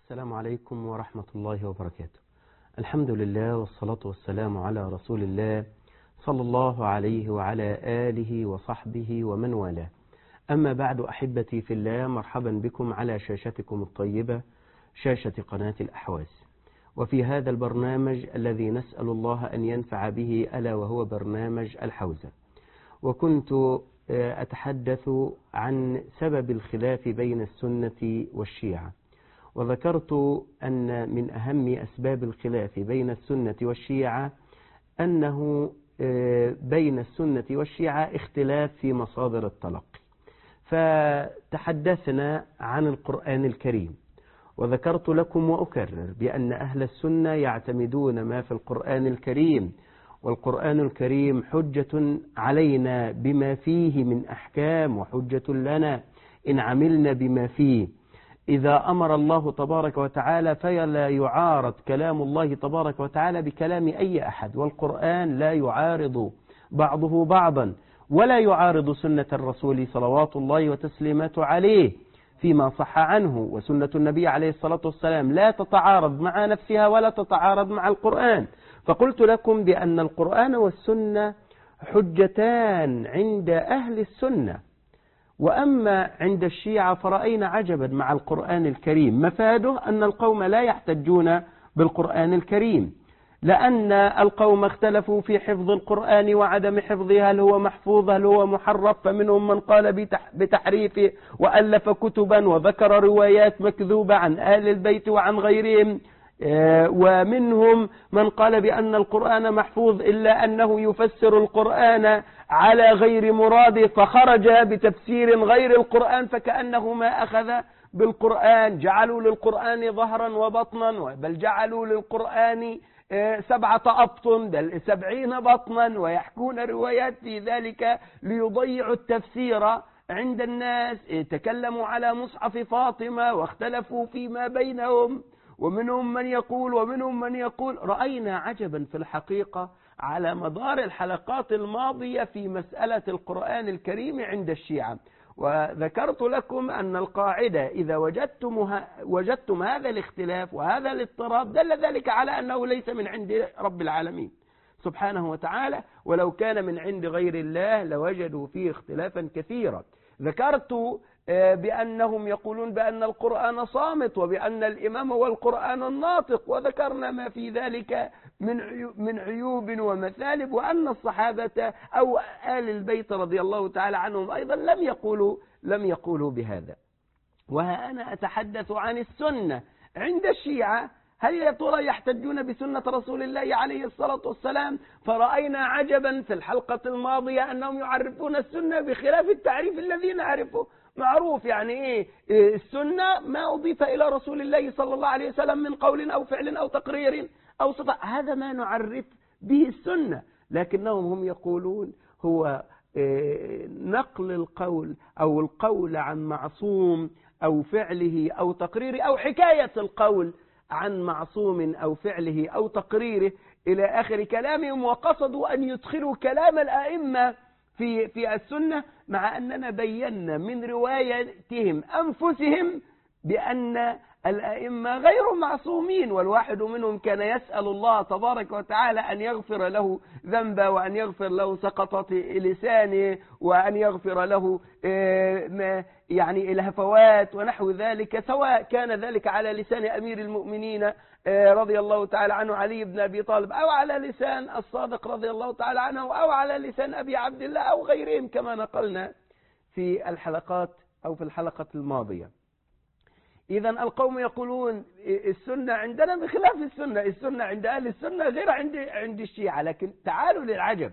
السلام عليكم ورحمة الله وبركاته. الحمد لله والصلاة والسلام على رسول الله صلى الله عليه وعلى آله وصحبه ومن والاه. أما بعد، أحبتي في الله، مرحبا بكم على شاشتكم الطيبة، شاشة قناة الأحواز، وفي هذا البرنامج الذي نسأل الله أن ينفع به، ألا وهو برنامج الحوزة. وكنت أتحدث عن سبب الخلاف بين السنة والشيعة، وذكرت أن من أهم أسباب الخلاف بين السنة والشيعة أنه بين السنة والشيعة اختلاف في مصادر التلقي. فتحدثنا عن القرآن الكريم، وذكرت لكم وأكرر بأن أهل السنة يعتمدون ما في القرآن الكريم، والقرآن الكريم حجة علينا بما فيه من أحكام، وحجة لنا إن عملنا بما فيه. إذا أمر الله تبارك وتعالى فلا يعارض كلام الله تبارك وتعالى بكلام أي أحد، والقرآن لا يعارض بعضه بعضا، ولا يعارض سنة الرسول صلوات الله وتسليماته عليه فيما صح عنه، وسنة النبي عليه الصلاة والسلام لا تتعارض مع نفسها ولا تتعارض مع القرآن. فقلت لكم بأن القرآن والسنة حجتان عند أهل السنة. وأما عند الشيعة فرأينا عجبا مع القرآن الكريم، مفاده أن القوم لا يحتجون بالقرآن الكريم، لأن القوم اختلفوا في حفظ القرآن وعدم حفظه، هل هو محفوظ هل هو محرف، فمنهم من قال بتحريفه وألف كتبا وذكر روايات مكذوبة عن أهل البيت وعن غيرهم، ومنهم من قال بأن القرآن محفوظ إلا أنه يفسر القرآن على غير مراده، فخرج بتفسير غير القرآن فكأنه ما أخذ بالقرآن. جعلوا للقرآن ظهرا وبطنا، بل جعلوا للقرآن 7 أبطن بل 70 بطنا، ويحكون روايات في ذلك ليضيعوا التفسير عند الناس. تكلموا على مصحف فاطمة واختلفوا فيما بينهم، ومنهم من يقول رأينا عجبا في الحقيقة على مدار الحلقات الماضية في مسألة القرآن الكريم عند الشيعة. وذكرت لكم أن القاعدة إذا وجدتم هذا الاختلاف وهذا الاضطراب دل ذلك على أنه ليس من عند رب العالمين سبحانه وتعالى، ولو كان من عند غير الله لوجدوا فيه اختلافا كثيرا. ذكرت بأنهم يقولون بأن القرآن صامت، وبأن الإمام هو القرآن الناطق، وذكرنا ما في ذلك من عيوب ومثالب، وأن الصحابة أو آل البيت رضي الله تعالى عنهم أيضا لم يقولوا بهذا. وها أنا أتحدث عن السنة عند الشيعة، هل يا ترى يحتجون بسنة رسول الله عليه الصلاة والسلام؟ فرأينا عجبا في الحلقة الماضية أنهم يعرفون السنة بخلاف التعريف الذي نعرفه. معروف يعني إيه السنة؟ ما أضيف إلى رسول الله صلى الله عليه وسلم من قول أو فعل أو تقرير أو صفة، هذا ما نعرف به السنة. لكنهم هم يقولون هو نقل القول أو القول عن معصوم أو فعله أو تقريره، أو حكاية القول عن معصوم أو فعله أو تقريره إلى آخر كلامهم. وقصدوا أن يدخلوا كلام الأئمة في السنة، مع أننا بينا من روايتهم أنفسهم بأن الأئمة غير معصومين، والواحد منهم كان يسأل الله تبارك وتعالى أن يغفر له ذنبه، وأن يغفر له سقطة لسانه، وأن يغفر له يعني الهفوات ونحو ذلك، سواء كان ذلك على لسان أمير المؤمنين رضي الله تعالى عنه علي بن أبي طالب، أو على لسان الصادق رضي الله تعالى عنه، أو على لسان أبي عبد الله أو غيرهم كما نقلنا في الحلقات أو في الحلقة الماضية. إذا القوم يقولون السنة عندنا بخلاف السنة عند أهل السنة غير عند الشيعة. لكن تعالوا للعجب،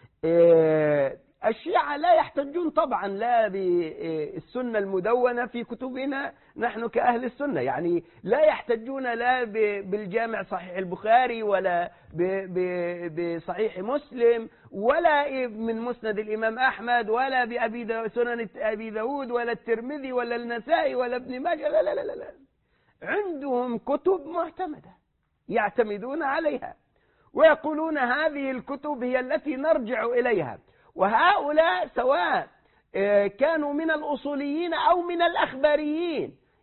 الشيعة لا يحتجون طبعا لا بالسنة المدونة في كتبنا نحن كأهل السنة، يعني لا يحتجون لا بالجامع صحيح البخاري ولا بصحيح مسلم ولا من مسند الإمام أحمد ولا سنن أبي داود ولا الترمذي ولا النسائي ولا ابن ماجه، لا لا لا لا، عندهم كتب معتمدة يعتمدون عليها، ويقولون هذه الكتب هي التي نرجع إليها. وهؤلاء سواء كانوا من الأصوليين أو من الأخباريين،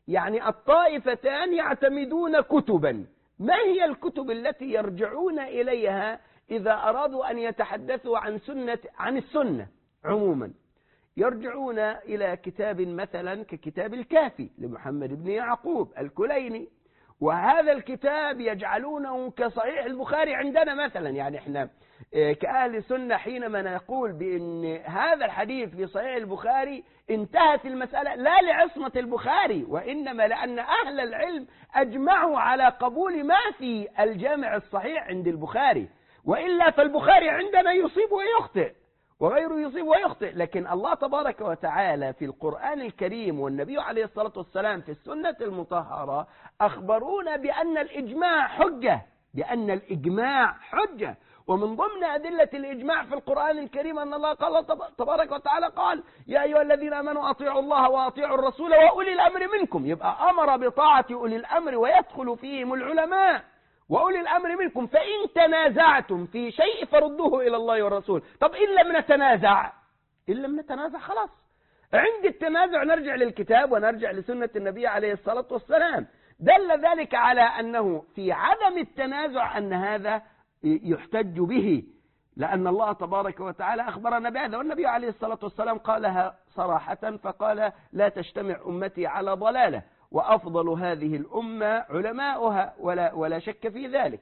يعني الطائفتان يعتمدون كتبا. ما هي الكتب التي يرجعون إليها إذا أرادوا أن يتحدثوا عن السنة عموما؟ يرجعون إلى كتاب مثلا ككتاب الكافي لمحمد بن يعقوب الكليني، وهذا الكتاب يجعلونه كصحيح البخاري عندنا مثلا. يعني احنا كأهل سنة حينما نقول بأن هذا الحديث في صحيح البخاري انتهت المسألة لا لعصمة البخاري، وإنما لأن أهل العلم أجمعوا على قبول ما في الجامع الصحيح عند البخاري، وإلا فالبخاري عندنا يصيب ويخطئ وغيره يصيب ويخطئ. لكن الله تبارك وتعالى في القرآن الكريم والنبي عليه الصلاة والسلام في السنة المطهرة أخبرونا بأن الإجماع حجة، بأن الإجماع حجة. ومن ضمن أدلة الإجماع في القرآن الكريم أن الله قال تبارك وتعالى قال يا أيها الذين آمنوا أطيعوا الله وأطيعوا الرسول وأولي الأمر منكم. يبقى أمر بطاعة أولي الأمر ويدخل فيهم العلماء وأولي الأمر منكم، فإن تنازعتم في شيء فردوه إلى الله والرسول. طب إن لم نتنازع خلاص، عند التنازع نرجع للكتاب ونرجع لسنة النبي عليه الصلاة والسلام. دل ذلك على أنه في عدم التنازع أن هذا يحتج به، لأن الله تبارك وتعالى أخبرنا بهذا، والنبي عليه الصلاة والسلام قالها صراحة فقال لا تجتمع أمتي على ضلالة وأفضل هذه الأمة علماؤها ولا شك في ذلك.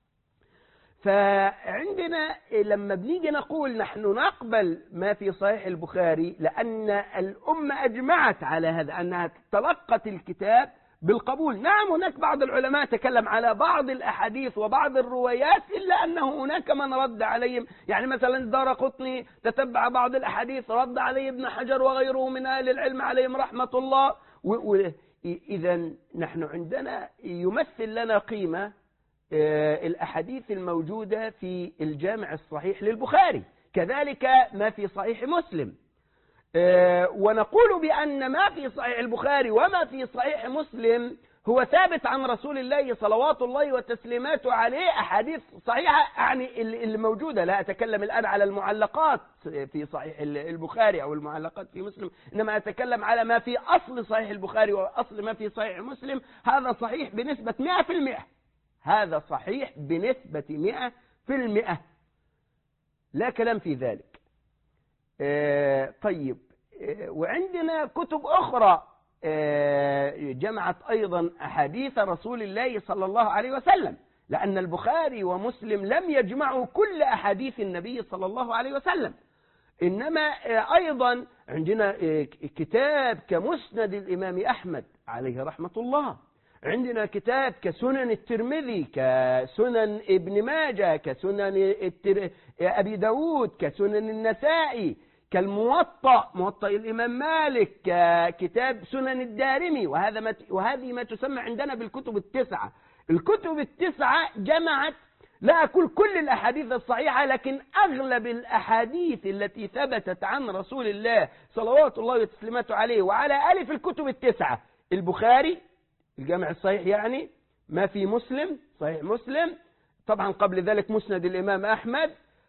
فعندنا لما بنيجي نقول نحن نقبل ما في صحيح البخاري لأن الأمة أجمعت على هذا أنها تلقت الكتاب بالقبول. نعم هناك بعض العلماء تكلم على بعض الأحاديث وبعض الروايات إلا أنه هناك من رد عليهم، يعني مثلا الدارقطني تتبع بعض الأحاديث رد عليه ابن حجر وغيره من أهل العلم عليهم رحمة الله. إذا نحن عندنا يمثل لنا قيمة الأحاديث الموجودة في الجامع الصحيح للبخاري، كذلك ما في صحيح مسلم. ونقول بأن ما في صحيح البخاري وما في صحيح مسلم هو ثابت عن رسول الله صلوات الله وتسليماته عليه، أحاديث صحيحة يعني اللي موجودة. لا أتكلم الآن على المعلقات في صحيح البخاري أو المعلقات في مسلم، إنما أتكلم على ما في أصل صحيح البخاري وأصل ما في صحيح مسلم. هذا صحيح بنسبة 100%، هذا صحيح بنسبة 100%، لا كلام في ذلك. طيب، وعندنا كتب أخرى جمعت أيضا أحاديث رسول الله صلى الله عليه وسلم، لأن البخاري ومسلم لم يجمعوا كل أحاديث النبي صلى الله عليه وسلم، إنما أيضا عندنا كتاب كمسند الإمام أحمد عليه رحمة الله، عندنا كتاب كسنن الترمذي، كسنن ابن ماجه، كسنن أبي داود، كسنن النسائي، كالموطأ موطأ الإمام مالك، ككتاب سنن الدارمي، وهذه ما تسمى عندنا بالكتب التسعة. الكتب التسعة جمعت لا أقول كل الأحاديث الصحيحة، لكن أغلب الأحاديث التي ثبتت عن رسول الله صلوات الله وتسليماته عليه وعلى آله في الكتب التسعة: البخاري الجامع الصحيح، يعني ما في مسلم صحيح مسلم، طبعا قبل ذلك مسند الإمام أحمد،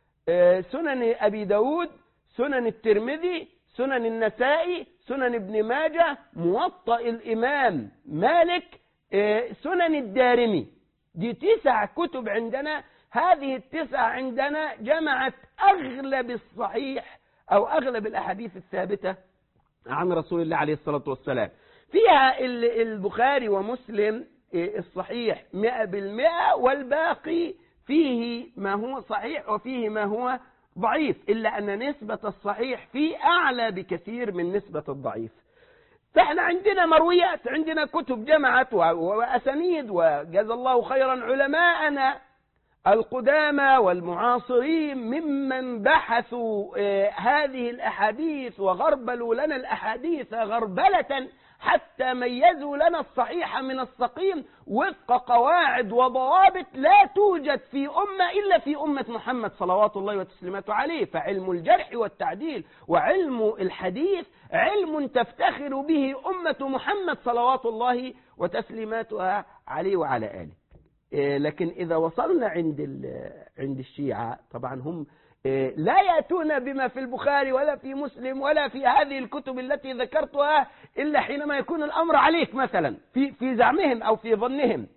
سنن أبي داود، سنن الترمذي، سنن النسائي، سنن ابن ماجه، موطأ الإمام مالك، سنن الدارمي. دي 9 كتب عندنا. هذه ال9 عندنا جمعت أغلب الصحيح أو أغلب الأحاديث الثابتة عن رسول الله عليه الصلاة والسلام. فيها البخاري ومسلم الصحيح 100%، والباقي فيه ما هو صحيح وفيه ما هو ضعيف، إلا أن نسبة الصحيح فيه أعلى بكثير من نسبة الضعيف. فإحنا عندنا مرويات، عندنا كتب جمعت وأسانيد، وجزا الله خيرا علماءنا القدامى والمعاصرين ممن بحثوا هذه الأحاديث وغربلوا لنا الأحاديث غربلة حتى ميزوا لنا الصحيح من السقيم وفق قواعد وضوابط لا توجد في أمة إلا في أمة محمد صلوات الله وتسليماته عليه. فعلم الجرح والتعديل وعلم الحديث علم تفتخر به أمة محمد صلوات الله وتسليماتها عليه وعلى آله. لكن إذا وصلنا عند الشيعة، طبعا هم لا يأتون بما في البخاري ولا في مسلم ولا في هذه الكتب التي ذكرتها إلا حينما يكون الأمر عليك مثلا في زعمهم أو في ظنهم،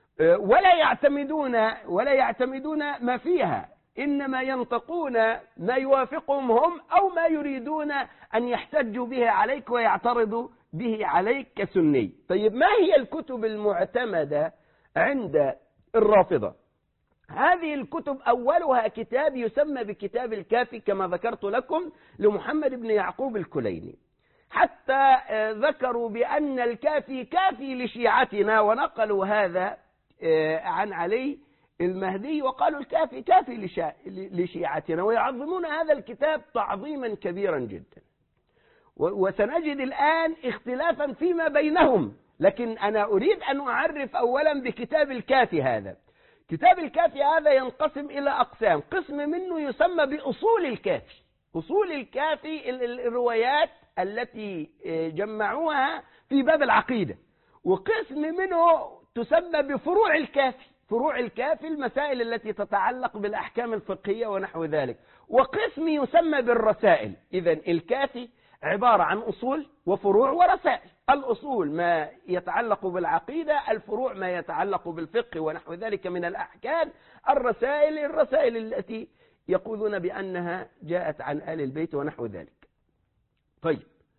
ولا يعتمدون ما فيها، إنما ينطقون ما يوافقهم هم أو ما يريدون أن يحتجوا به عليك ويعترضوا به عليك كسني. طيب ما هي الكتب المعتمدة عند الرافضة؟ هذه الكتب أولها كتاب يسمى بكتاب الكافي كما ذكرت لكم لمحمد بن يعقوب الكليني، حتى ذكروا بأن الكافي كافي لشيعتنا، ونقلوا هذا عن علي المهدي وقالوا الكافي كافي لشيعتنا، ويعظمون هذا الكتاب تعظيما كبيرا جدا. وسنجد الآن اختلافا فيما بينهم، لكن أنا أريد أن أعرف أولا بكتاب الكافي هذا. كتاب الكافي هذا ينقسم إلى أقسام، قسم منه يسمى بأصول الكافي. أصول الكافي الروايات التي جمعوها في باب العقيدة، وقسم منه تسمى بفروع الكافي. فروع الكافي المسائل التي تتعلق بالأحكام الفقهية ونحو ذلك، وقسم يسمى بالرسائل. إذن الكافي عبارة عن أصول وفروع ورسائل. الأصول ما يتعلق بالعقيدة، الفروع ما يتعلق بالفقه ونحو ذلك من الأحكام، الرسائل التي يقولون بأنها جاءت عن آل البيت ونحو ذلك. طيب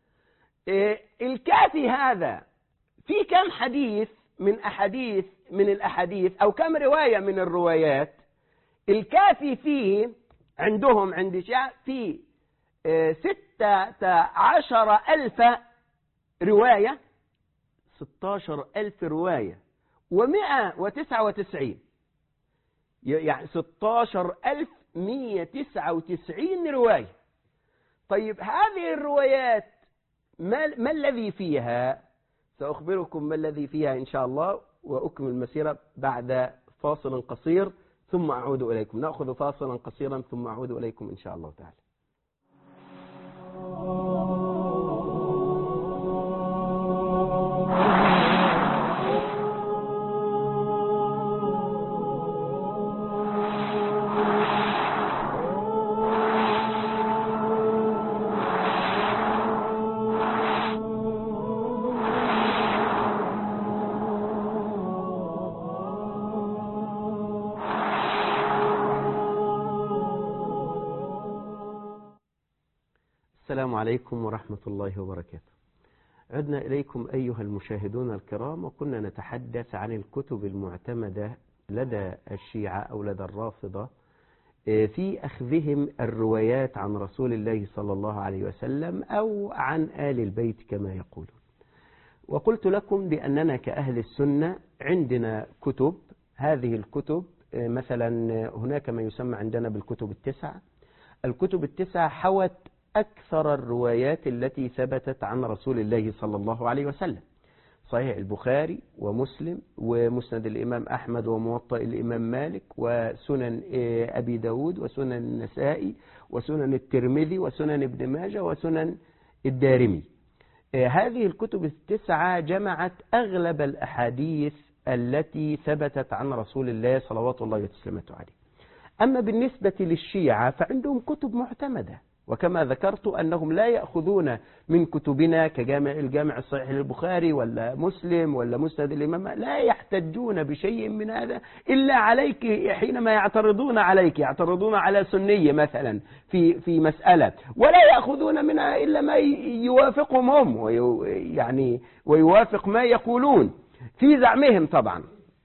الكافي هذا في كم حديث من الأحاديث أو كم رواية من الروايات؟ الكافي فيه عندهم عند الشيعة في 16,000 رواية، 16,000 رواية و199، يعني 16,199 رواية. طيب هذه الروايات ما الذي فيها؟ سأخبركم ما الذي فيها إن شاء الله، وأكمل المسيرة بعد فاصل قصير ثم أعود إليكم. نأخذ فاصلا قصيرا ثم أعود إليكم إن شاء الله تعالى. السلام عليكم ورحمة الله وبركاته. عدنا إليكم أيها المشاهدون الكرام، وكنا نتحدث عن الكتب المعتمدة لدى الشيعة أو لدى الرافضة في أخذهم الروايات عن رسول الله صلى الله عليه وسلم أو عن آل البيت كما يقولون. وقلت لكم بأننا كأهل السنة عندنا كتب، هذه الكتب مثلا هناك ما يسمى عندنا بالكتب التسعة. الكتب التسعة حوت أكثر الروايات التي ثبتت عن رسول الله صلى الله عليه وسلم، صحيح البخاري ومسلم ومسند الإمام أحمد وموطأ الإمام مالك وسنن أبي داود وسنن النسائي وسنن الترمذي وسنن ابن ماجه وسنن الدارمي. هذه الكتب التسعة جمعت أغلب الأحاديث التي ثبتت عن رسول الله صلوات الله وسلامه عليه. أما بالنسبة للشيعة فعندهم كتب معتمدة، وكما ذكرت أنهم لا يأخذون من كتبنا الجامع الصحيح للبخاري ولا مسلم ولا مسند الإمام، لا يحتجون بشيء من هذا إلا عليك حينما يعترضون عليك، يعترضون على سنية مثلا في مسألة، ولا يأخذون منها إلا ما يوافقهم هم ويوافق ما يقولون في زعمهم طبعا.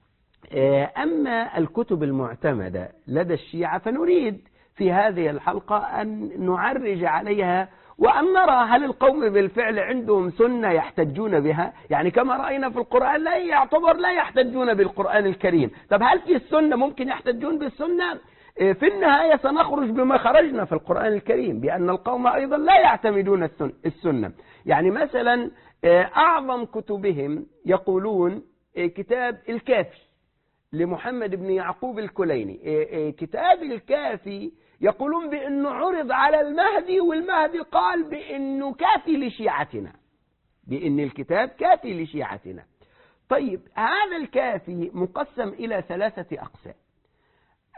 أما الكتب المعتمدة لدى الشيعة فنريد في هذه الحلقة أن نعرج عليها وأن نرى هل القوم بالفعل عندهم سنة يحتجون بها، يعني كما رأينا في القرآن لا يحتجون بالقرآن الكريم. طب هل في السنة ممكن يحتجون بالسنة؟ في النهاية سنخرج بما خرجنا في القرآن الكريم، بأن القوم أيضا لا يعتمدون السنة. يعني مثلا أعظم كتبهم يقولون كتاب الكافي لمحمد بن يعقوب الكليني. كتاب الكافي يقولون بأنه عرض على المهدي، والمهدي قال بأنه كافي لشيعتنا، بأن الكتاب كافي لشيعتنا. طيب هذا الكافي مقسم إلى 3 أقسام.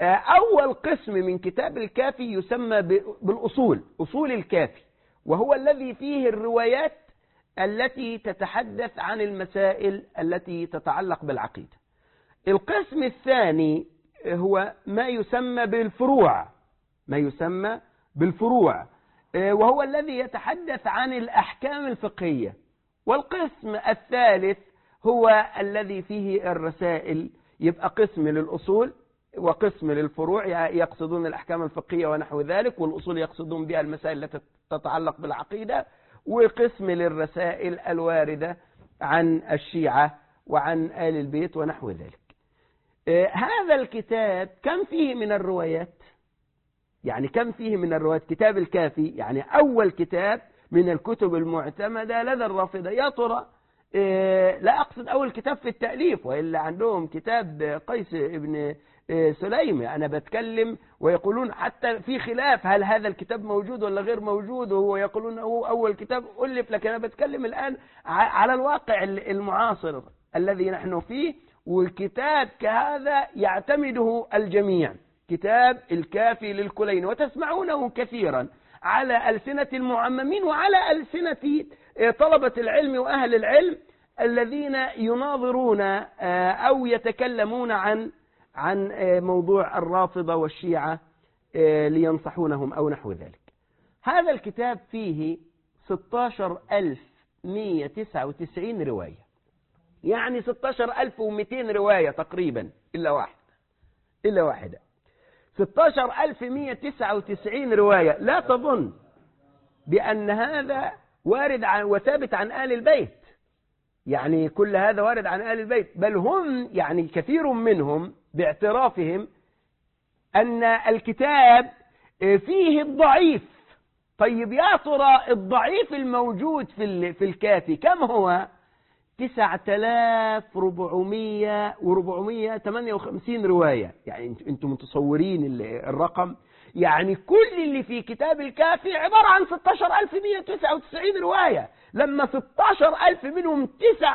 أول قسم من كتاب الكافي يسمى بالأصول، أصول الكافي، وهو الذي فيه الروايات التي تتحدث عن المسائل التي تتعلق بالعقيدة. القسم الثاني هو ما يسمى بالفروع، ما يسمى بالفروع، وهو الذي يتحدث عن الأحكام الفقهية. والقسم الثالث هو الذي فيه الرسائل، يبقى قسم للأصول وقسم للفروع يقصدون الأحكام الفقهية ونحو ذلك، والأصول يقصدون بها المسائل التي تتعلق بالعقيدة، وقسم للرسائل الواردة عن الشيعة وعن آل البيت ونحو ذلك. هذا الكتاب كم فيه من الروايات؟ يعني كم فيه من الروايات؟ كتاب الكافي يعني أول كتاب من الكتب المعتمدة لدى الرافضة. يا ترى لا أقصد أول كتاب في التأليف، وإلا عندهم كتاب قيس ابن سليم، أنا بتكلم ويقولون حتى في خلاف هل هذا الكتاب موجود ولا غير موجود، وهو يقولون هو أول كتاب ألف. لكن أنا بتكلم الآن على الواقع المعاصر الذي نحن فيه، والكتاب كهذا يعتمده الجميع، كتاب الكافي للكليني، وتسمعونه كثيرا على ألسنة المعممين وعلى ألسنة طلبة العلم وأهل العلم الذين يناظرون أو يتكلمون عن موضوع الرافضة والشيعة لينصحونهم أو نحو ذلك. هذا الكتاب فيه 16199 رواية، يعني 16200 رواية تقريبا إلا واحدة 16199 رواية. لا تظن بأن هذا وارد وثابت عن آل البيت، يعني كل هذا وارد عن آل البيت، بل هم يعني كثير منهم باعترافهم أن الكتاب فيه الضعيف. طيب يا ترى الضعيف الموجود في الكافي كم هو؟ 9458 رواية. يعني انتم متصورين الرقم؟ يعني كل اللي في كتاب الكافي عبارة عن 16199 رواية، لما 16000 منهم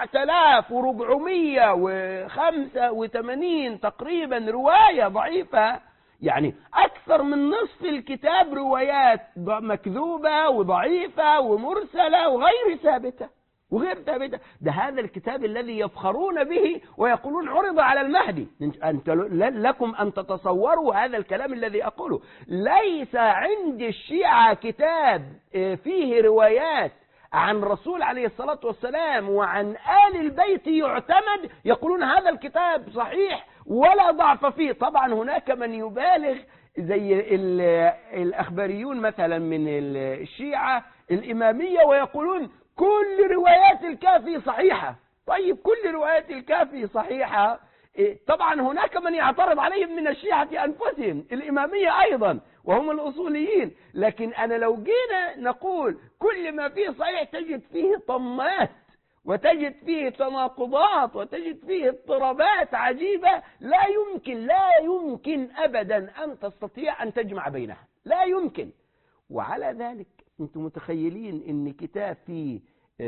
9485 تقريبا رواية ضعيفة، يعني أكثر من نصف الكتاب روايات مكذوبة وضعيفة ومرسلة وغير ثابتة. ده هذا الكتاب الذي يفخرون به ويقولون عرض على المهدي. لكم أن تتصوروا هذا الكلام الذي أقوله. ليس عند الشيعة كتاب فيه روايات عن رسول عليه الصلاة والسلام وعن آل البيت يعتمد يقولون هذا الكتاب صحيح ولا ضعف فيه. طبعا هناك من يبالغ زي الأخباريون مثلا من الشيعة الإمامية ويقولون كل روايات الكافي صحيحة. طيب كل روايات الكافي صحيحة، طبعا هناك من يعترض عليهم من الشيعة أنفسهم الإمامية أيضا وهم الأصوليين. لكن أنا لو جينا نقول كل ما فيه صحيح تجد فيه طمات وتجد فيه تناقضات وتجد فيه اضطرابات عجيبة لا يمكن أبدا أن تستطيع أن تجمع بينها، لا يمكن. وعلى ذلك أنتم متخيلين أن كتاب فيه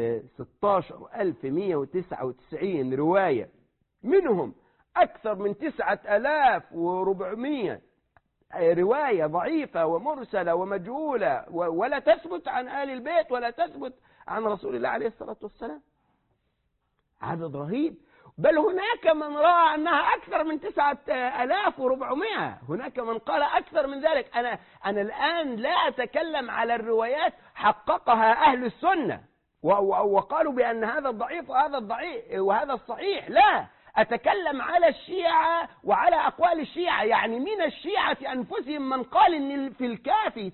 16199 رواية، منهم أكثر من 9400 رواية ضعيفة ومرسلة ومجهولة ولا تثبت عن آل البيت ولا تثبت عن رسول الله عليه الصلاة والسلام. عدد رهيب. بل هناك من رأى أنها أكثر من 9400، هناك من قال أكثر من ذلك. أنا الآن لا أتكلم على الروايات حققها أهل السنة وقالوا بأن هذا الضعيف وهذا الضعيف وهذا الصحيح، لا، أتكلم على الشيعة وعلى أقوال الشيعة. يعني من الشيعة أنفسهم من قال إن في الكافي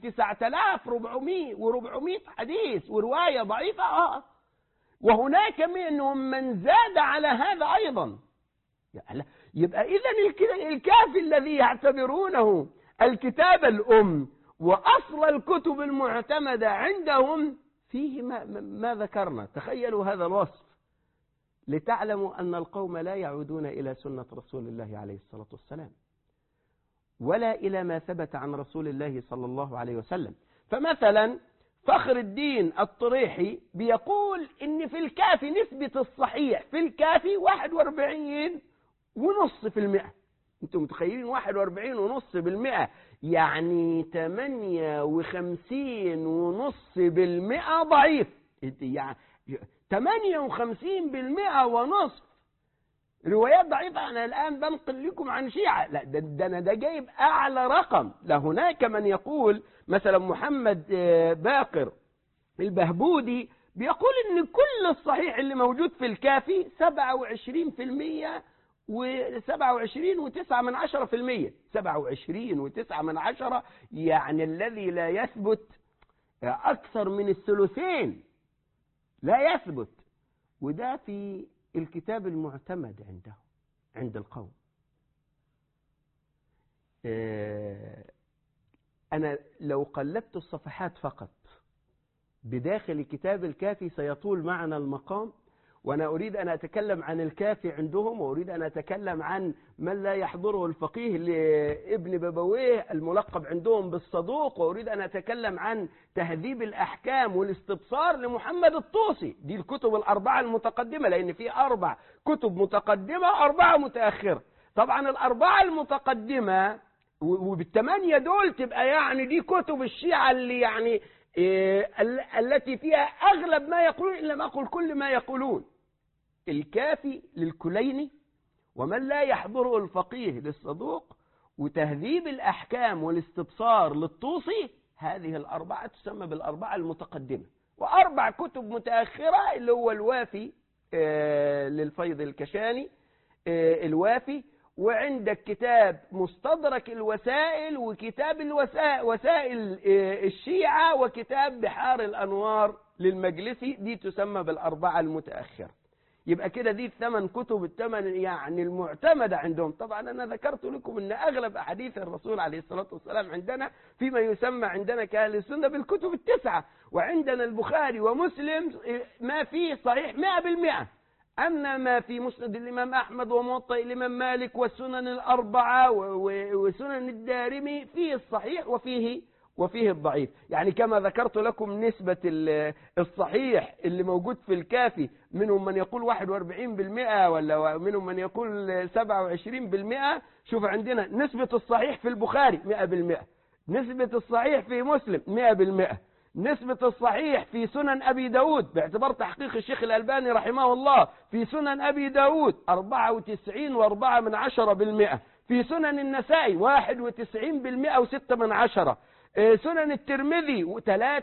9400 حديث ورواية ضعيفة. وهناك منهم من زاد على هذا أيضا. يبقى إذن الكافي الذي يعتبرونه الكتاب الأم وأصل الكتب المعتمدة عندهم فيه ما ذكرنا. تخيلوا هذا الوصف لتعلموا أن القوم لا يعودون إلى سنة رسول الله عليه الصلاة والسلام ولا إلى ما ثبت عن رسول الله صلى الله عليه وسلم. فمثلا فخر الدين الطريحي بيقول إن في الكافي نسبة الصحيح في الكافي 41.5%، انتم متخيلين 41.5%؟ يعني 58.5% ضعيف. يعني 58% ونصف روايات ضعيفة. أنا الآن بنقل لكم عن شيعة، لا ده جايب أعلى رقم. لهناك من يقول مثلا محمد باقر البهبودي بيقول إن كل الصحيح اللي موجود في الكافي 27% و27.9%. 27.9%، يعني الذي لا يثبت أكثر من الثلثين لا يثبت. وده في الكتاب المعتمد عندهم عند القوم. أنا لو قلبت الصفحات فقط بداخل كتاب الكافي سيطول معنا المقام، وأنا أريد أن أتكلم عن الكافي عندهم، وأريد أن أتكلم عن من لا يحضره الفقيه لابن بابويه الملقب عندهم بالصدوق، وأريد أن أتكلم عن تهذيب الأحكام والاستبصار لمحمد الطوسي. دي الكتب الأربعة المتقدمة، لأن في 4 كتب متقدمة و4 متأخرة. طبعا الأربعة المتقدمة وبال8 دول تبقى يعني دي كتب الشيعة اللي يعني التي فيها أغلب ما يقولون، إلا ما أقول كل ما يقولون. الكافي للكليني، ومن لا يحضره الفقيه للصدوق، وتهذيب الأحكام والاستبصار للطوسي. هذه الأربعة تسمى بالأربعة المتقدمة. و4 كتب متأخرة اللي هو الوافي للفيض الكشاني الوافي، وعندك كتاب مستدرك الوسائل، وكتاب وسائل الشيعة، وكتاب بحار الأنوار للمجلسي. دي تسمى بالأربعة المتأخرة. يبقى كده دي 8 كتب، ال8 يعني المعتمدة عندهم. طبعا أنا ذكرت لكم أن أغلب أحاديث الرسول عليه الصلاة والسلام عندنا فيما يسمى عندنا كأهل السنة بالكتب ال9. وعندنا البخاري ومسلم ما فيه صحيح 100%. أما ما في مسند الإمام أحمد وموطئ الإمام مالك والسنن الأربعة وسنن الدارمي فيه الصحيح وفيه الضعيف. يعني كما ذكرت لكم نسبة الصحيح اللي موجود في الكافي، منهم من يقول 41% ولا منهم من يقول 27%. شوف عندنا نسبة الصحيح في البخاري 100%، نسبة الصحيح في مسلم 100%، نسبة الصحيح في سنن أبي داود باعتبار تحقيق الشيخ الألباني رحمه الله في سنن أبي داود 94.4%، في سنن النسائي 91% و6%، سنن الترمذي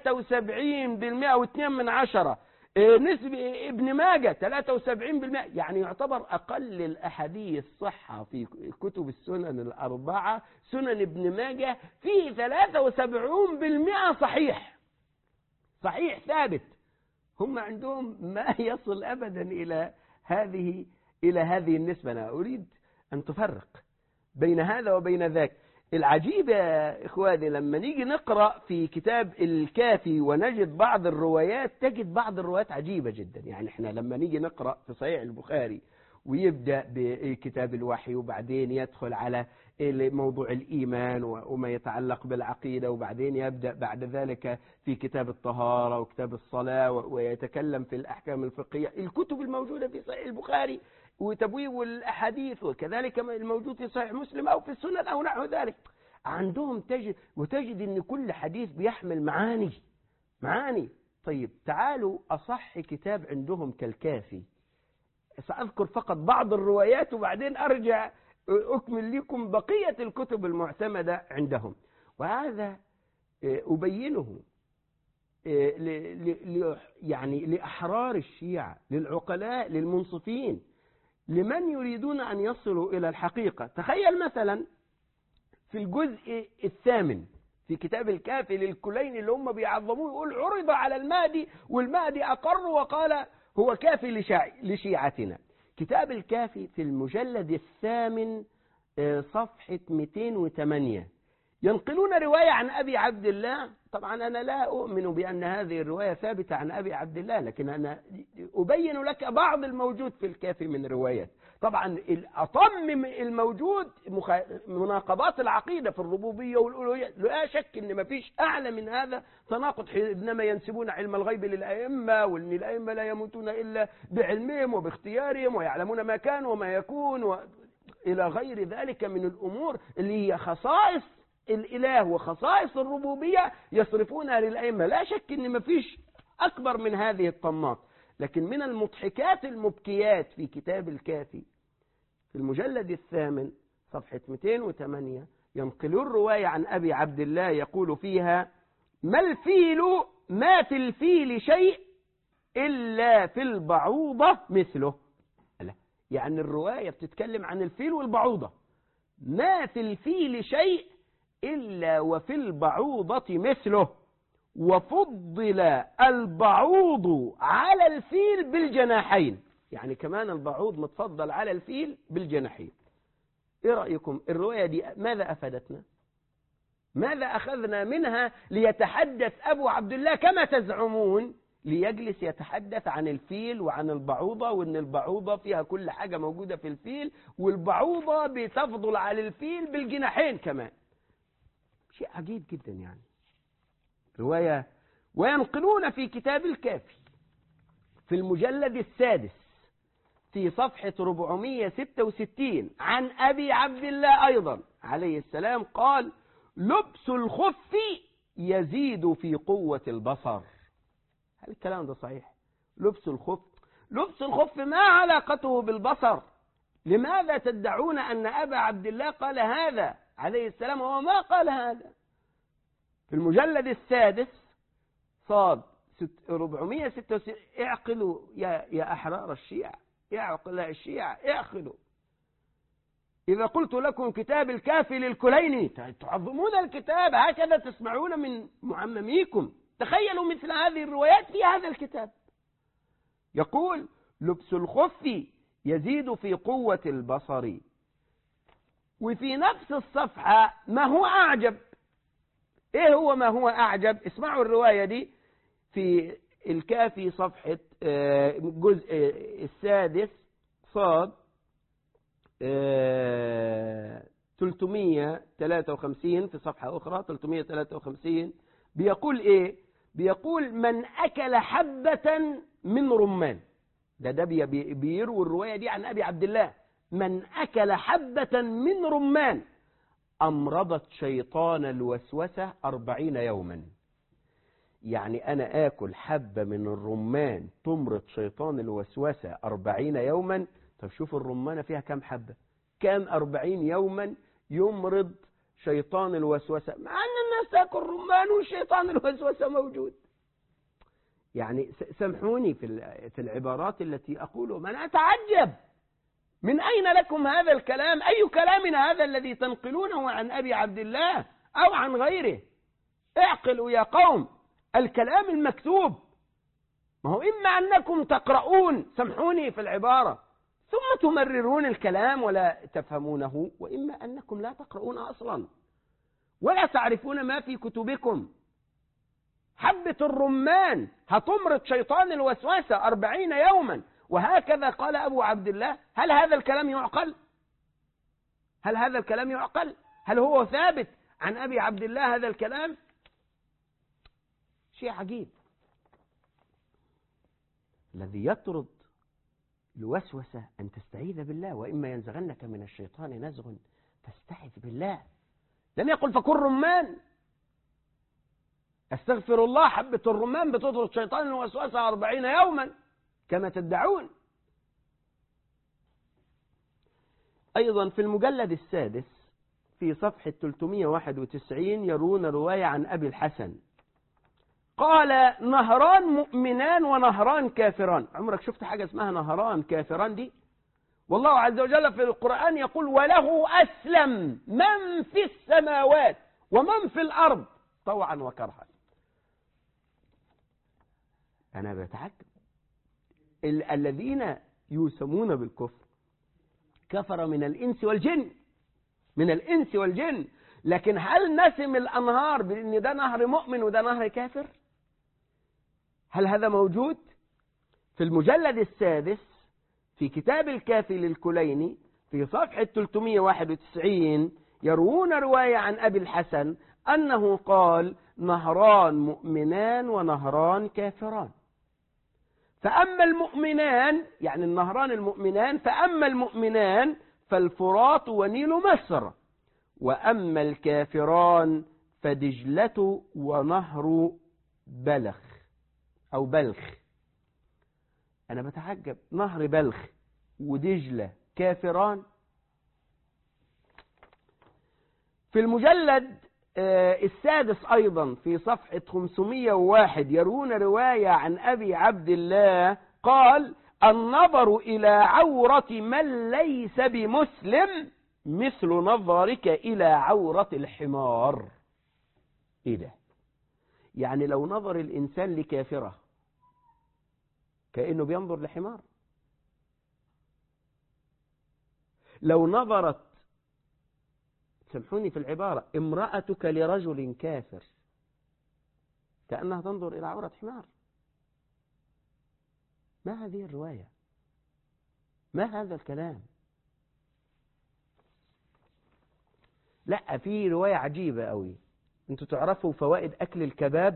73% و2%، نسبة ابن ماجه 73%. يعني يعتبر أقل الأحاديث صحة في كتب السنن الأربعة سنن ابن ماجه فيه 73% صحيح ثابت. هم عندهم ما يصل أبدا إلى هذه النسبة. أنا أريد أن تفرق بين هذا وبين ذاك. العجيب يا إخواني لما نيجي نقرأ في كتاب الكافي ونجد بعض الروايات، تجد بعض الروايات عجيبة جدا. يعني احنا لما نيجي نقرأ في صحيح البخاري ويبدأ بكتاب الوحي، وبعدين يدخل على موضوع الإيمان وما يتعلق بالعقيدة، وبعدين يبدأ بعد ذلك في كتاب الطهارة وكتاب الصلاة ويتكلم في الأحكام الفقهية. الكتب الموجودة في صحيح البخاري وتبويب الأحاديث، وكذلك الموجود في صحيح مسلم أو في السنن أو نحو ذلك، عندهم تجد أن كل حديث بيحمل معاني. طيب تعالوا أصح كتاب عندهم كالكافي، سأذكر فقط بعض الروايات وبعدين أرجع أكمل لكم بقية الكتب المعتمدة عندهم. وهذا أبينه يعني لأحرار الشيعة، للعقلاء، للمنصفين، لمن يريدون أن يصلوا إلى الحقيقة. تخيل مثلا في الجزء 8 في كتاب الكافي للكليني اللي هم بيعظموه، يقول عرض على المهدي والمهدي أقر وقال هو كافي لشيعتنا. كتاب الكافي في المجلد 8 صفحة 208 ينقلون رواية عن أبي عبد الله. طبعا أنا لا أؤمن بأن هذه الرواية ثابتة عن أبي عبد الله، لكن أنا أبين لك بعض الموجود في الكافي من روايات. طبعا الأطم الموجود مناقضات العقيدة في الربوبية والألوهية، لا شك أن ما فيش أعلى من هذا تناقض، إنما ينسبون علم الغيب للأئمة، وأن الأئمة لا يموتون إلا بعلمهم وباختيارهم ويعلمون ما كان وما يكون إلى غير ذلك من الأمور اللي هي خصائص الإله وخصائص الربوبية يصرفونها للأئمة. لا شك أن مفيش أكبر من هذه الطمات. لكن من المضحكات المبكيات في كتاب الكافي في المجلد الثامن صفحة 208 ينقلون الرواية عن أبي عبد الله يقول فيها: ما في الفيل شيء إلا في البعوضة مثله. يعني الرواية بتتكلم عن الفيل والبعوضة، ما في الفيل شيء إلا وفي البعوضة مثله، وفضل البعوض على الفيل بالجناحين. يعني كمان البعوض متفضل على الفيل بالجناحين. إيه رأيكم الرواية دي ماذا أفادتنا؟ ماذا أخذنا منها ليتحدث أبو عبد الله كما تزعمون، ليجلس يتحدث عن الفيل وعن البعوضة، وأن البعوضة فيها كل حاجة موجودة في الفيل، والبعوضة بتفضل على الفيل بالجناحين كمان. شيء عجيب جدا يعني رواية. وينقلون في كتاب الكافي في المجلد السادس في صفحة 466 عن أبي عبد الله أيضا عليه السلام قال: لبس الخف يزيد في قوة البصر. هل الكلام ده صحيح؟ لبس الخف ما علاقته بالبصر؟ لماذا تدعون أن أبا عبد الله قال هذا عليه السلام وهو ما قال هذا؟ في المجلد السادس صاد 466. اعقلوا يا أحرار الشيعة، اعقل الشيعة، اعقلوا. إذا قلت لكم كتاب الكافي للكليني تعظمون الكتاب، هكذا تسمعون من معمميكم. تخيلوا مثل هذه الروايات في هذا الكتاب. يقول: لبس الخف يزيد في قوة البصر. وفي نفس الصفحة ما هو أعجب. إيه هو ما هو أعجب؟ اسمعوا الرواية دي في الكافي صفحة الجزء السادس صاد 353 في صفحة أخرى 353 بيقول إيه؟ بيقول: من أكل حبة من رمان. ده بيروي الرواية دي عن أبي عبد الله. من أكل حبة من رمان أمرضت شيطان الوسوسة 40 يوما. يعني أنا آكل حبة من الرمان تمرض شيطان الوسوسة 40 يوما. طب شوف الرمانة فيها كم حبة، كم 40 يوما يمرض شيطان الوسوسة، مع أن الناس تأكل رمان والشيطان الوسوسة موجود. يعني سامحوني في العبارات التي أقوله، من أتعجب من أين لكم هذا الكلام؟ أي كلامنا هذا الذي تنقلونه عن أبي عبد الله أو عن غيره؟ اعقلوا يا قوم الكلام المكتوب. ما هو إما أنكم تقرؤون، سامحوني في العبارة، ثم تمررون الكلام ولا تفهمونه، وإما أنكم لا تقرؤون أصلا ولا تعرفون ما في كتبكم. حبة الرمان هتمرض شيطان الوسوسة 40 يوما، وهكذا قال أبو عبد الله. هل هذا الكلام يعقل؟ هل هذا الكلام يعقل؟ هل هو ثابت عن أبي عبد الله هذا الكلام؟ شيء عجيب. الذي يطرد الوسوسة أن تستعيذ بالله، وإما ينزغنك من الشيطان نزغ فاستعذ بالله. لم يقل فكل رمان. استغفر الله، حبة الرمان بتطرد شيطان الوسوسة 40 يوما كما تدعون. أيضا في المجلد السادس في صفحة 391 يرون رواية عن أبي الحسن قال: نهران مؤمنان ونهران كافران. عمرك شفت حاجة اسمها نهران كافران دي؟ والله عز وجل في القرآن يقول: وله أسلم من في السماوات ومن في الأرض طوعا وكرها. أنا بتعجب. الذين يسمون بالكفر كفر من الإنس والجن، من الإنس والجن. لكن هل نسم الأنهار بأن ده نهر مؤمن وده نهر كافر؟ هل هذا موجود؟ في المجلد السادس في كتاب الكافي للكليني في صفحة 391 يروون رواية عن أبي الحسن أنه قال: نهران مؤمنان ونهران كافران. فأما المؤمنان، يعني النهران المؤمنان، فأما المؤمنان فالفرات ونيل مصر، وأما الكافران فدجلة ونهر بلخ أو بلخ. أنا بتعجب، نهر بلخ ودجلة كافران. في المجلد السادس أيضا في صفحة 501 يروون رواية عن أبي عبد الله قال: النظر إلى عورة من ليس بمسلم مثل نظرك إلى عورة الحمار. إيه ده؟ يعني لو نظر الإنسان لكافرة كأنه بينظر لحمار. لو نظرت، سامحوني في العبارة، امرأتك لرجل كافر كأنها تنظر إلى عورة حمار. ما هذه الرواية؟ ما هذا الكلام؟ لا، في رواية عجيبة قوي. انتوا تعرفوا فوائد أكل الكباب؟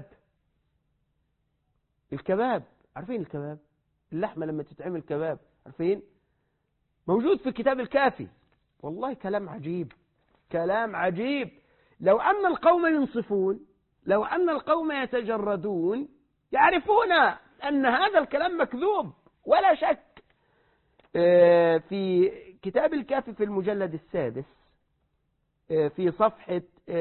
الكباب، عارفين الكباب؟ اللحمة لما تتعمل كباب، عارفين؟ موجود في كتاب الكافي. والله كلام عجيب، كلام عجيب. لو أن القوم ينصفون، لو أن القوم يتجردون، يعرفون أن هذا الكلام مكذوب ولا شك. في كتاب الكافي في المجلد السادس في صفحة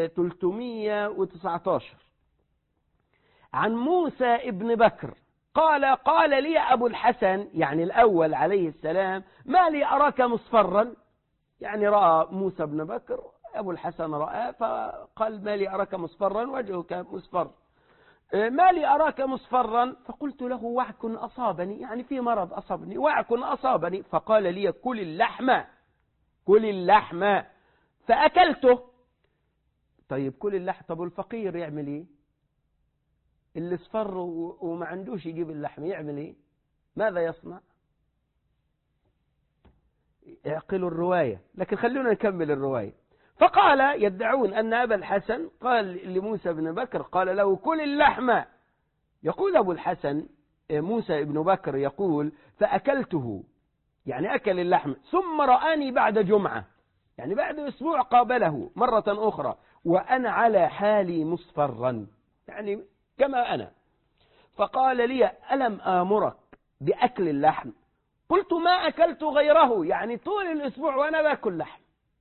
319 عن موسى ابن بكر قال لي أبو الحسن، يعني الأول عليه السلام: ما لي أراك مصفرا. يعني رأى موسى بن بكر أبو الحسن رأى، فقال: ما لي أراك مصفرا، وجهك مصفر، ما لي أراك مصفرا. فقلت له: وعك أصابني، يعني في مرض أصابني، وعك أصابني. فقال لي: كل اللحم، كل اللحم. فأكلته. طيب كل اللحم، طب الفقير يعمل ايه؟ اللي اصفر وما عندوش يجيب اللحم يعمل ايه؟ ماذا يصنع؟ اعقلوا الرواية، لكن خلونا نكمل الرواية. فقال: يدعون أن أبا الحسن قال لموسى بن بكر، قال له: كل اللحم. يقول أبو الحسن موسى بن بكر يقول: فأكلته، يعني أكل اللحم، ثم رآني بعد جمعة، يعني بعد أسبوع قابله مرة أخرى، وأنا على حالي مصفرا، يعني كما أنا. فقال لي: ألم آمرك بأكل اللحم؟ قلت: ما أكلت غيره، يعني طول الأسبوع وأنا باكل لحم،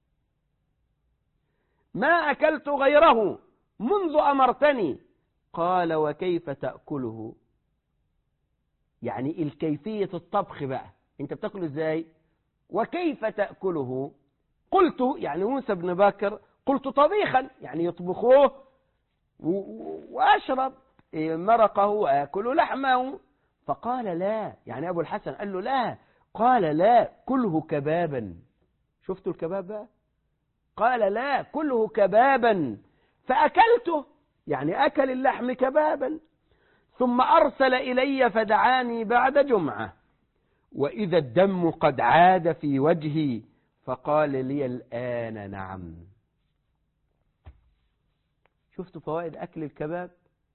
ما أكلت غيره منذ أمرتني. قال: وكيف تأكله؟ يعني الكيفية الطبخ بقى، أنت بتأكله إزاي؟ وكيف تأكله؟ قلت، يعني موسى بن بكر، قلت: طبيخا، يعني يطبخوه وأشرب مرقه وأكل لحمه. فقال: لا، يعني أبو الحسن قال له لا. قال: لا، كله كبابا. شفتوا الكباب بقى؟ قال: لا، كله كبابا. فأكلته، يعني أكل اللحم كبابا. ثم أرسل إلي فدعاني بعد جمعة، وإذا الدم قد عاد في وجهي، فقال لي: الآن نعم. شفتوا فوائد أكل الكباب؟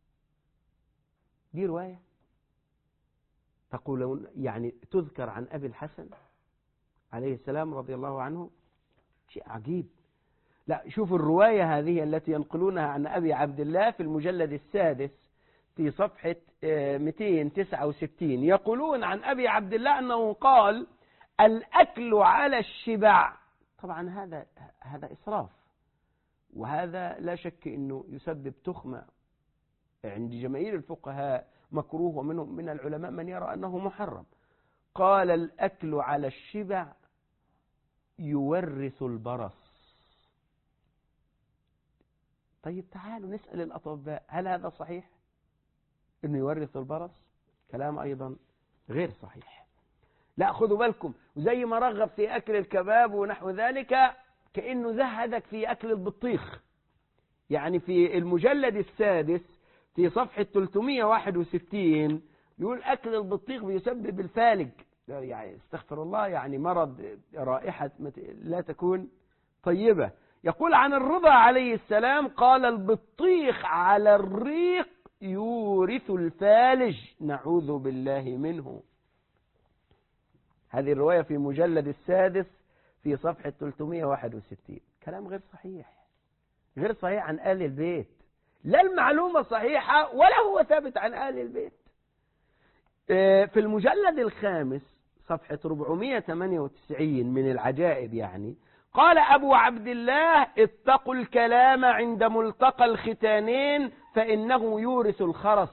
دي رواية تقولون، يعني تذكر عن أبي الحسن عليه السلام رضي الله عنه، شيء عجيب. لا، شوفوا الرواية هذه التي ينقلونها عن أبي عبد الله في المجلد السادس في صفحة 269 يقولون عن أبي عبد الله أنه قال: الأكل على الشبع. طبعا هذا إسراف، وهذا لا شك أنه يسبب تخمة عند جماهير الفقهاء، مكروه، ومنهم من العلماء من يرى أنه محرم. قال: الأكل على الشبع يورث البرص. طيب تعالوا نسأل الأطباء، هل هذا صحيح أنه يورث البرص؟ كلام أيضا غير صحيح. لا، خذوا بالكم، وزي ما رغب في أكل الكباب ونحو ذلك، كأنه زهدك في أكل البطيخ. يعني في المجلد السادس في صفحة 361 يقول: أكل البطيخ بيسبب الفالج، يعني استغفر الله، يعني مرض، رائحة لا تكون طيبة. يقول عن الرضا عليه السلام قال: البطيخ على الريق يورث الفالج، نعوذ بالله منه. هذه الرواية في مجلد السادس في صفحة 361. كلام غير صحيح، غير صحيح عن آل البيت، لا المعلومة صحيحة ولا هو ثابت عن آل البيت. في المجلد الخامس صفحة 498 من العجائب يعني، قال أبو عبد الله: اتقوا الكلام عند ملتقى الختانين فإنه يورث الخرس.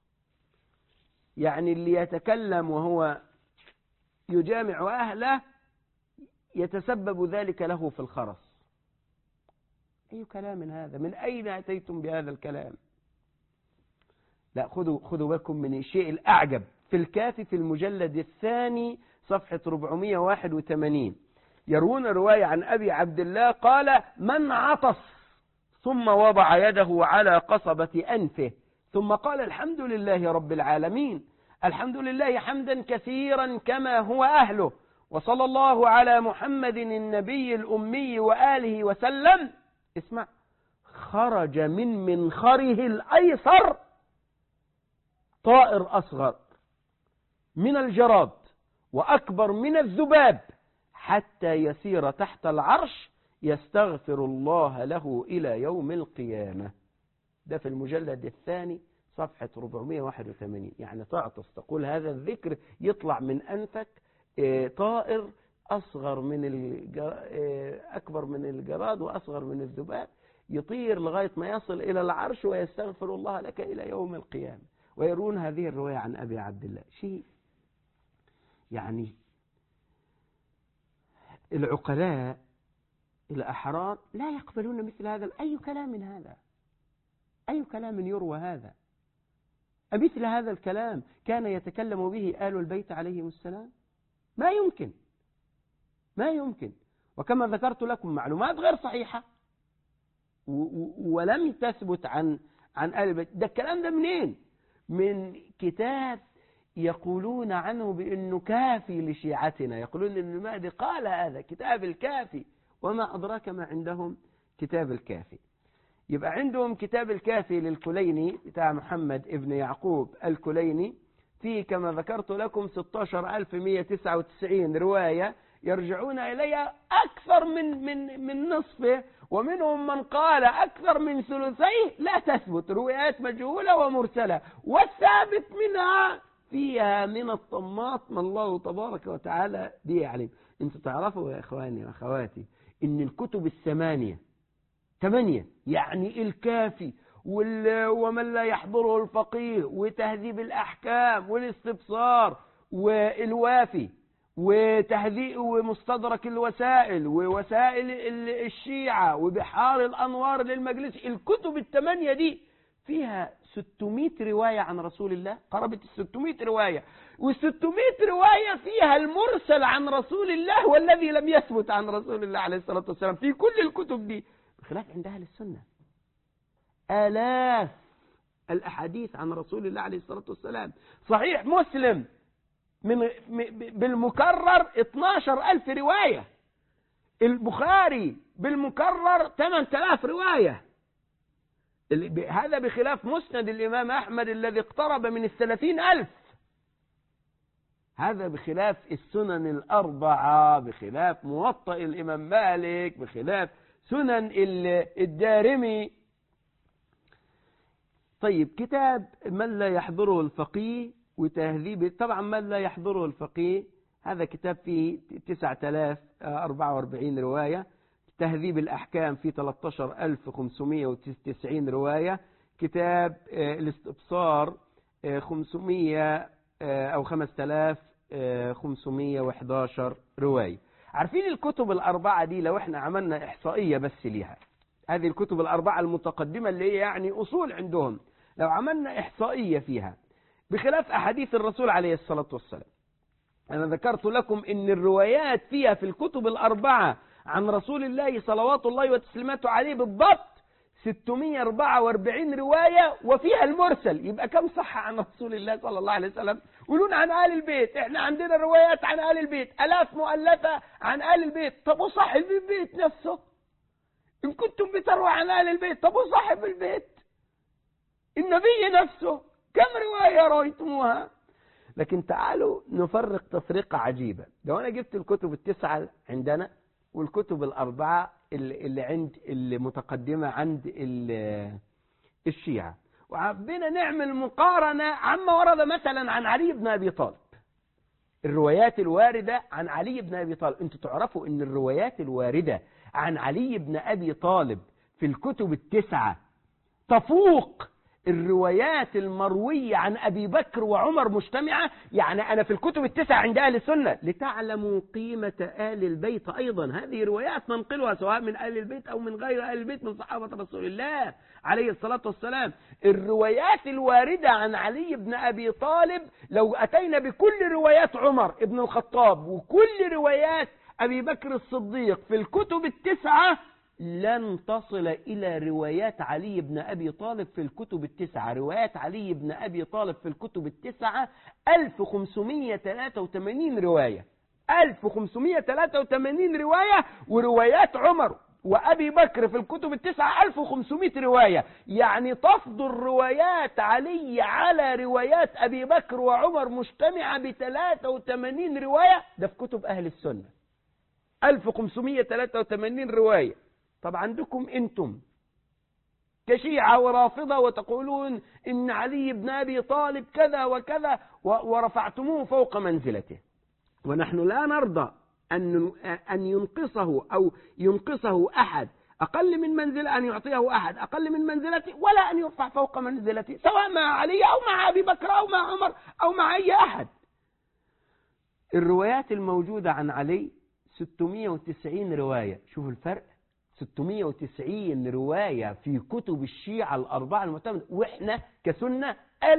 يعني اللي يتكلم وهو يجامع أهله يتسبب ذلك له في الخرس. أي كلام هذا؟ من أين أتيتم بهذا الكلام؟ لا، خذوا بالكم من الشيء الأعجب. في الكافي في المجلد الثاني صفحة 481 يروون رواية عن أبي عبد الله قال: من عطس ثم وضع يده على قصبة أنفه ثم قال: الحمد لله رب العالمين، الحمد لله حمدا كثيرا كما هو أهله، وصلى الله على محمد النبي الأمي وآله وسلم، اسمع، خرج من منخره الأيسر طائر أصغر من الجراد وأكبر من الذباب حتى يسير تحت العرش يستغفر الله له إلى يوم القيامة. ده في المجلد الثاني صفحة 481. يعني تعطس تقول هذا الذكر يطلع من أنفك طائر أصغر من أكبر من الجراد وأصغر من الذباب، يطير لغاية ما يصل إلى العرش ويستغفر الله لك إلى يوم القيامة. ويرون هذه الرواية عن أبي عبد الله. شيء يعني العقلاء الأحرار لا يقبلون مثل هذا. أي كلام من هذا؟ أي كلام يروى هذا؟ أمثل هذا الكلام كان يتكلم به آل البيت عليهم السلام؟ ما يمكن، ما يمكن. وكما ذكرت لكم معلومات غير صحيحة ولم تثبت عن آل البيت. ده الكلام ده منين؟ من كتاب يقولون عنه بأنه كافي لشيعتنا، يقولون أن المهدي قال هذا كتاب الكافي. وما أدراك ما عندهم كتاب الكافي؟ يبقى عندهم كتاب الكافي للكليني بتاع محمد ابن يعقوب الكليني، فيه كما ذكرت لكم 16199 رواية يرجعون إليها أكثر من نصفه، ومنهم من قال أكثر من ثلثيه لا تثبت، روايات مجهولة ومرسلة، والثابت منها فيها من الطماط ما الله تبارك وتعالى به عليم. انتوا تعرفوا يا إخواني وأخواتي إن الكتب الثمانية، 8 يعني الكافي ومن لا يحضره الفقيه وتهذيب الأحكام والاستبصار والوافي وتهذيب ومستدرك الوسائل ووسائل الشيعة وبحار الأنوار للمجلس، الكتب ال8 دي فيها 600 رواية عن رسول الله، قرابة 600 رواية، و600 رواية فيها المرسل عن رسول الله والذي لم يثبت عن رسول الله عليه الصلاة والسلام في كل الكتب دي، بخلاف عند أهل السنة آلاف الأحاديث عن رسول الله عليه الصلاة والسلام. صحيح مسلم بالمكرر 12,000 رواية، البخاري بالمكرر 8,000 رواية، هذا بخلاف مسند الإمام أحمد الذي اقترب من 30,000. هذا بخلاف السنن الأربعة، بخلاف موطأ الإمام مالك، بخلاف سنن الدارمي. طيب كتاب من لا يحضره الفقيه وتهذيب، طبعا من لا يحضره الفقيه هذا كتاب فيه 9044 رواية، تهذيب الأحكام فيه 13,590 رواية، كتاب الاستبصار 500 أو 5,511 رواية. عارفين الكتب الأربعة دي لو احنا عملنا إحصائية بس ليها، هذه الكتب الأربعة المتقدمة اللي هي يعني أصول عندهم، لو عملنا إحصائية فيها بخلاف أحاديث الرسول عليه الصلاة والسلام، أنا ذكرت لكم إن الروايات فيها في الكتب الأربعة عن رسول الله صلوات الله وتسليماته عليه بالضبط 644 رواية وفيها المرسل. يبقى كم صح عن رسول الله صلى الله عليه وسلم؟ قولون عن آل البيت، احنا عندنا روايات عن آل البيت آلاف مؤلفة عن آل البيت. طب وصاحب البيت نفسه إن كنتم بتروى عن آل البيت، طب وصاحب البيت النبي نفسه كم رواية رويتموها؟ لكن تعالوا نفرق تفرقة عجيبة. لو أنا جبت الكتب 9 عندنا والكتب الأربعة اللي متقدمة عند الشيعة. وعبنا نعمل مقارنة عما ورد مثلا عن علي بن أبي طالب، الروايات الواردة عن علي بن أبي طالب. انتوا تعرفوا ان الروايات الواردة عن علي بن أبي طالب في الكتب التسعة تفوق الروايات المروية عن أبي بكر وعمر مجتمعة. يعني أنا في الكتب التسعة عند أهل السنة لتعلموا قيمة آل البيت أيضا، هذه روايات ننقلها سواء من آل البيت أو من غير آل البيت من صحابة رسول الله عليه الصلاة والسلام. الروايات الواردة عن علي بن أبي طالب لو أتينا بكل روايات عمر بن الخطاب وكل روايات أبي بكر الصديق في الكتب التسعة لن تصل إلى روايات علي بن أبي طالب في الكتب التسعة. روايات علي بن أبي طالب في الكتب التسعة 1583 رواية، 1583 رواية. وروايات عمر وأبي بكر في الكتب التسعة 1500 رواية. يعني تفضل روايات علي على روايات أبي بكر وعمر مجتمعة ب83 رواية، ده في كتب أهل السنة 1583 رواية. طب عندكم انتم كشيعة ورافضة وتقولون ان علي بن ابي طالب كذا وكذا ورفعتموه فوق منزلته، ونحن لا نرضى ان ينقصه او ينقصه احد اقل من منزله، ان يعطيه احد اقل من منزلته، ولا ان يرفع فوق منزلته سواء مع علي او مع ابي بكر او مع عمر او مع اي احد. الروايات الموجودة عن علي 690 رواية. شوفوا الفرق، 690 رواية في كتب الشيعة الأربعة المعتمدة، وإحنا كسنة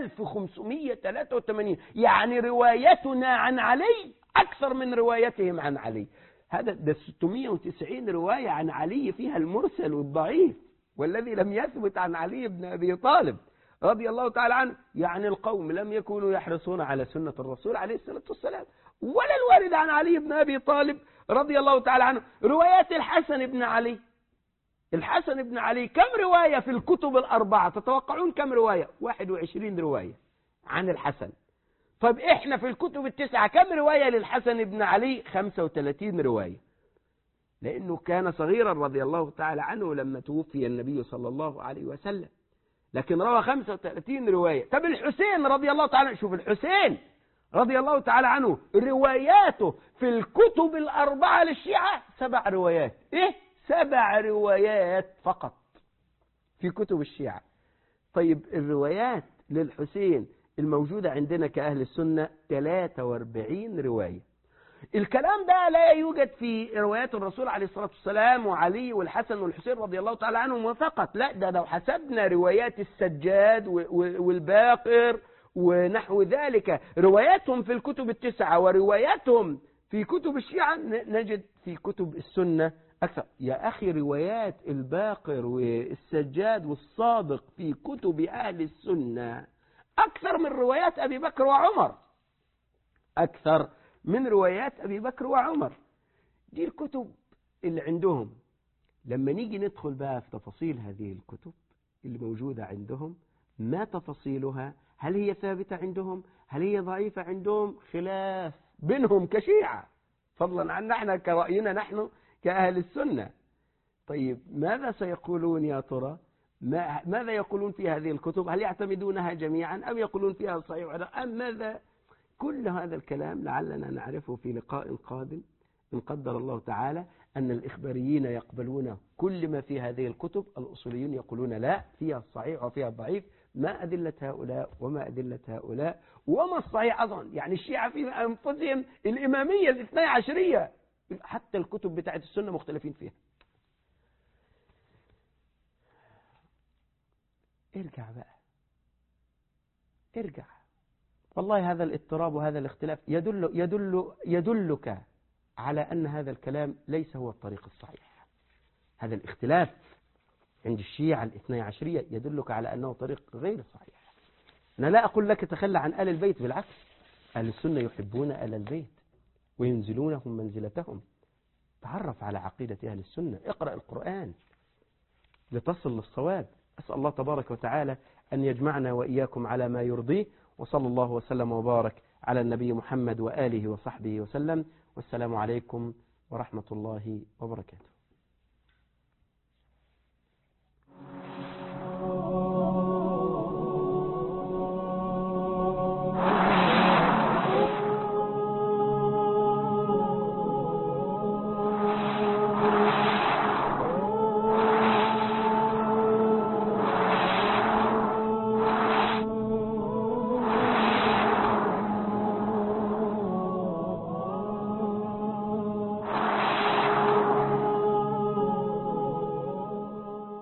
1583. يعني روايتنا عن علي أكثر من روايتهم عن علي. ده 690 رواية عن علي فيها المرسل والضعيف والذي لم يثبت عن علي بن أبي طالب رضي الله تعالى عنه. يعني القوم لم يكونوا يحرصون على سنة الرسول عليه الصلاة والسلام ولا الوارد عن علي بن أبي طالب رضي الله تعالى عنه. روايات الحسن بن علي، الحسن بن علي كم رواية في الكتب الأربعة؟ تتوقعون كم رواية؟ 21 رواية عن الحسن. طب إحنا في الكتب التسعة كم رواية للحسن بن علي؟ 35 رواية، لأنه كان صغيرا رضي الله تعالى عنه لما توفي النبي صلى الله عليه وسلم، لكن روى 35 رواية. طب الحسين رضي الله تعالى، شوف الحسين رضي الله تعالى عنه رواياته في الكتب الأربعة للشيعة 7 روايات. إيه؟ 7 روايات فقط في كتب الشيعة. طيب الروايات للحسين الموجودة عندنا كأهل السنة 43 رواية. الكلام ده لا يوجد في روايات الرسول عليه الصلاة والسلام وعلي والحسن والحسين رضي الله تعالى عنهم فقط، لا، ده لو حسبنا روايات السجاد والباقر ونحو ذلك رواياتهم في الكتب التسعة ورواياتهم في كتب الشيعة نجد في كتب السنة أكثر. يا أخي روايات الباقر والسجاد والصادق في كتب أهل السنة أكثر من روايات أبي بكر وعمر، أكثر من روايات أبي بكر وعمر. دي الكتب اللي عندهم. لما نيجي ندخل بقى في تفاصيل هذه الكتب اللي موجودة عندهم، ما تفاصيلها؟ هل هي ثابتة عندهم؟ هل هي ضعيفة عندهم؟ خلاف بينهم كشيعة، فضلا عن نحن كرأينا نحن كأهل السنة. طيب ماذا سيقولون يا ترى؟ ماذا يقولون في هذه الكتب؟ هل يعتمدونها جميعا أم يقولون فيها صحيح أم ماذا؟ كل هذا الكلام لعلنا نعرفه في لقاء قادم إن قدر الله تعالى. أن الإخباريين يقبلون كل ما في هذه الكتب، الأصوليون يقولون لا، فيها الصحيح وفيها الضعيف. ما أدلة هؤلاء وما أدلة هؤلاء وما الصحيح أظن؟ يعني الشيعة في أنفسهم الإمامية الاثني عشرية، حتى الكتب بتاعت السنة مختلفين فيها. ارجع بقى، ارجع. والله هذا الاضطراب وهذا الاختلاف يدلك على أن هذا الكلام ليس هو الطريق الصحيح. هذا الاختلاف عند الشيعة الاثني عشرية يدلك على أنه طريق غير صحيح. أنا لا أقول لك تخلى عن آل البيت، بالعكس، أهل السنة يحبون آل البيت وينزلونهم منزلتهم. تعرف على عقيدة أهل السنة، اقرأ القرآن لتصل للصواب. أسأل الله تبارك وتعالى أن يجمعنا وإياكم على ما يرضيه، وصلى الله وسلم وبارك على النبي محمد وآله وصحبه وسلم. والسلام عليكم ورحمة الله وبركاته.